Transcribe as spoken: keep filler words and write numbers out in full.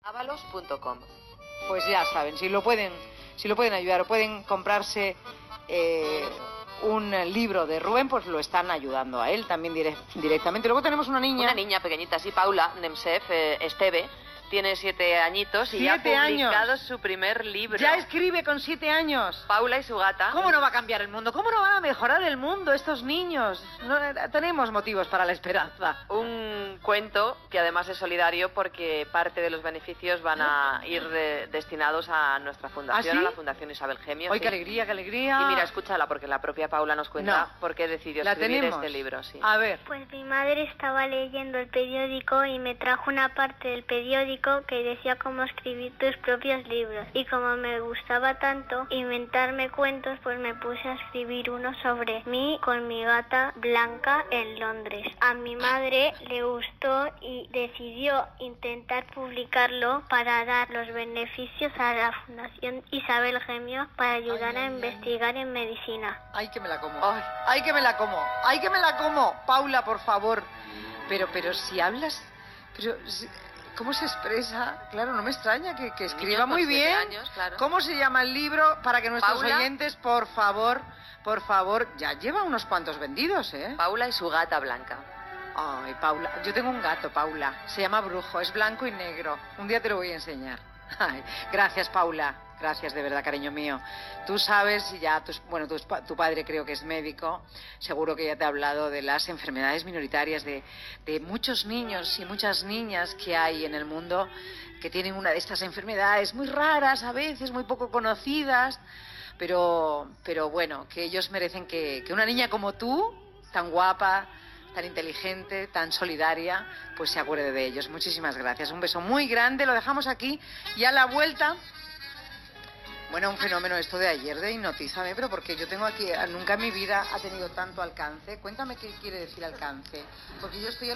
avalos punto com. Pues ya saben, si lo pueden, si lo pueden ayudar o pueden comprarse eh, un libro de Rubén, pues lo están ayudando a él también dire directamente. Luego tenemos una niña. Una niña pequeñita, sí, Paula Nemsev, eh, Esteve, tiene siete añitos y ¿Siete ya ha publicado años? su primer libro. Ya escribe con siete años. Paula y su gata. ¿Cómo no va a cambiar el mundo? ¿Cómo no van a mejorar el mundo estos niños? No, tenemos motivos para la esperanza. Un cuento que además es solidario porque parte de los beneficios van a ir de, destinados a nuestra fundación, ¿Ah, sí? a la Fundación Isabel Gemio. ¡Ay, sí. qué alegría, qué alegría! Y mira, escúchala porque la propia Paula nos cuenta No. por qué decidió ¿La escribir tenemos? este libro. Sí. A ver. Pues mi madre estaba leyendo el periódico y me trajo una parte del periódico que decía cómo escribir tus propios libros. Y como me gustaba tanto inventarme cuentos, pues me puse a escribir uno sobre mí con mi gata Blanca en Londres. A mi madre le gustó y decidió intentar publicarlo para dar los beneficios a la Fundación Isabel Gemio para ayudar Ay, a ay, investigar en medicina. ¡Ay, que me la como! Ay. ¡Ay, que me la como! ¡Ay, que me la como! Paula, por favor. Pero, pero si hablas... Pero, si- ¿cómo se expresa? Claro, no me extraña que, que escriba Niños con muy siete bien. años, claro. ¿Cómo se llama el libro? Para que nuestros Paula. oyentes, por favor, por favor... Ya lleva unos cuantos vendidos, ¿eh? Paula y su gata Blanca. Ay, Paula, yo tengo un gato, Paula. Se llama Brujo, es blanco y negro. Un día te lo voy a enseñar. Ay, gracias, Paula. Gracias, de verdad, cariño mío. Tú sabes, y ya, tus, bueno, tu, tu padre creo que es médico, seguro que ya te ha hablado de las enfermedades minoritarias, de, de muchos niños y muchas niñas que hay en el mundo que tienen una de estas enfermedades muy raras a veces, muy poco conocidas, pero, pero bueno, que ellos merecen que, que una niña como tú, tan guapa, tan inteligente, tan solidaria, pues se acuerde de ellos. Muchísimas gracias. Un beso muy grande. Lo dejamos aquí y a la vuelta... Bueno, un fenómeno esto de ayer de Hipnotízame, pero porque yo tengo aquí... Nunca en mi vida ha tenido tanto alcance. Cuéntame qué quiere decir alcance. Porque yo estoy...